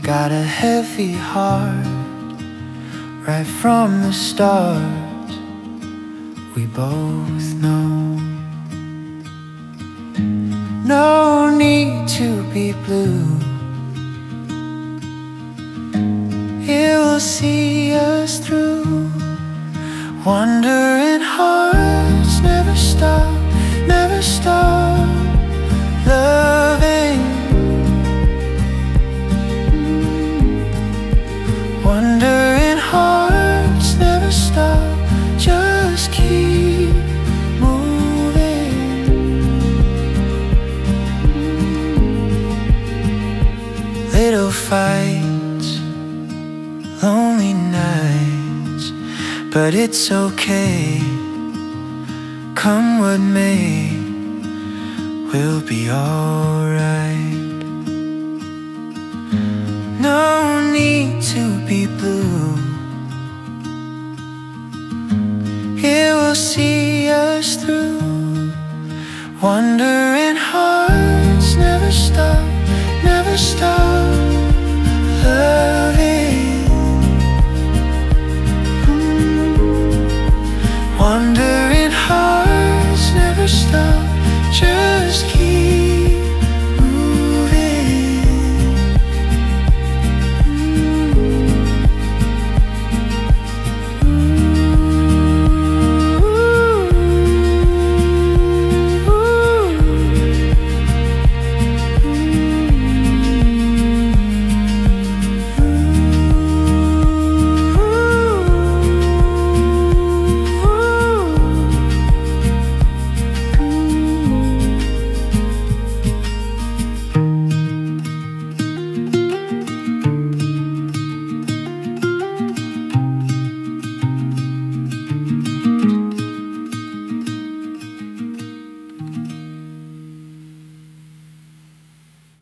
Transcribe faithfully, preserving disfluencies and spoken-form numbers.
Got a heavy heart right from the start. We both know no need to be blue. It will see us through. Wandering hearts never stop, never stop loving. Wandering hearts never stop, just keep moving. Little fights, lonely nights, but it's okay. Come what may, we'll be alright. No need to be blue. It will see us through. Wondering